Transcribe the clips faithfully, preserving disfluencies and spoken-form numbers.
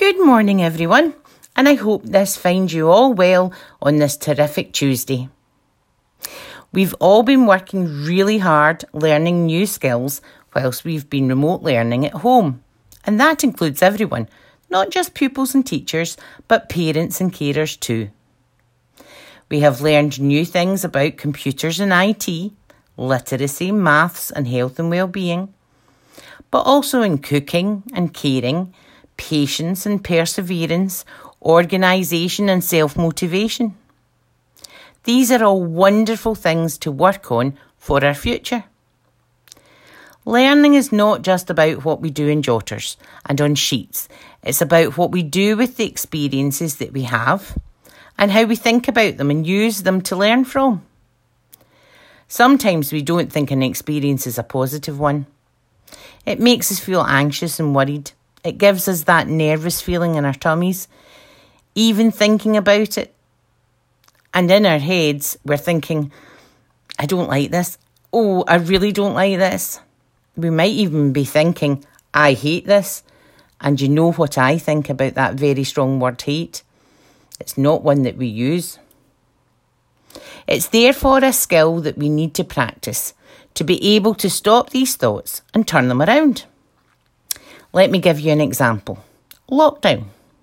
Good morning, everyone, and I hope this finds you all well on this terrific Tuesday. We've all been working really hard learning new skills whilst we've been remote learning at home, and that includes everyone, not just pupils and teachers, but parents and carers too. We have learned new things about computers and I T, literacy, maths and health and well-being, but also in cooking and caring, patience and perseverance, organisation and self-motivation. These are all wonderful things to work on for our future. Learning is not just about what we do in jotters and on sheets. It's about what we do with the experiences that we have and how we think about them and use them to learn from. Sometimes we don't think an experience is a positive one. It makes us feel anxious and worried. It gives us that nervous feeling in our tummies, even thinking about it. And in our heads, we're thinking, I don't like this. Oh, I really don't like this. We might even be thinking, I hate this. And you know what I think about that very strong word hate? It's not one that we use. It's therefore a skill that we need to practice to be able to stop these thoughts and turn them around. Let me give you an example. Lockdown.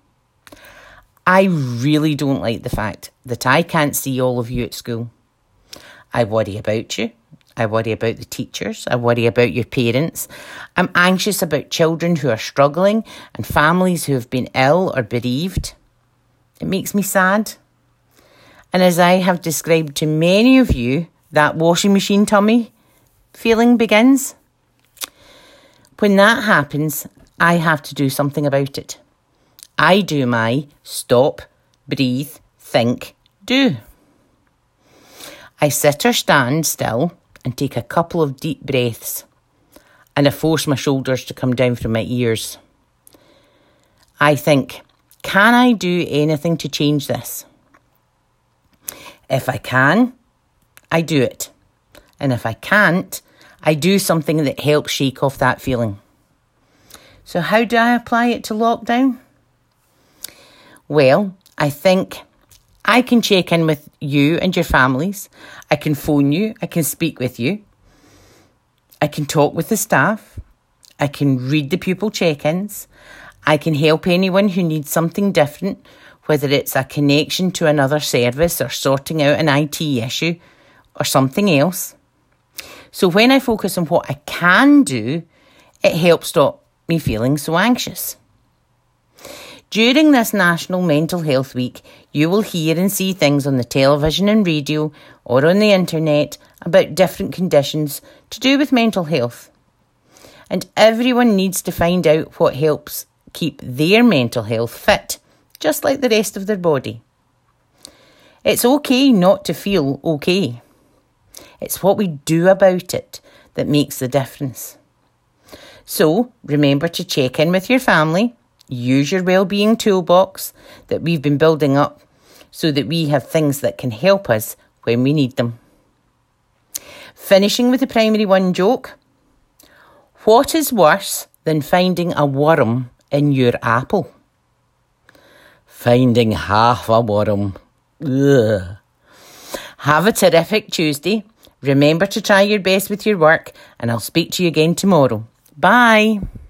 I really don't like the fact that I can't see all of you at school. I worry about you. I worry about the teachers. I worry about your parents. I'm anxious about children who are struggling and families who have been ill or bereaved. It makes me sad. And as I have described to many of you, that washing machine tummy feeling begins. When that happens, I have to do something about it. I do my stop, breathe, think, do. I sit or stand still and take a couple of deep breaths, and I force my shoulders to come down from my ears. I think, can I do anything to change this? If I can, I do it. And if I can't, I do something that helps shake off that feeling. So how do I apply it to lockdown? Well, I think I can check in with you and your families. I can phone you. I can speak with you. I can talk with the staff. I can read the pupil check-ins. I can help anyone who needs something different, whether it's a connection to another service or sorting out an I T issue or something else. So when I focus on what I can do, it helps stop me feeling so anxious. During this National Mental Health Week, you will hear and see things on the television and radio or on the internet about different conditions to do with mental health. And everyone needs to find out what helps keep their mental health fit, just like the rest of their body. It's okay not to feel okay. It's what we do about it that makes the difference. So remember to check in with your family. Use your wellbeing toolbox that we've been building up so that we have things that can help us when we need them. Finishing with the primary one joke. What is worse than finding a worm in your apple? Finding half a worm. Ugh. Have a terrific Tuesday. Remember to try your best with your work, and I'll speak to you again tomorrow. Bye.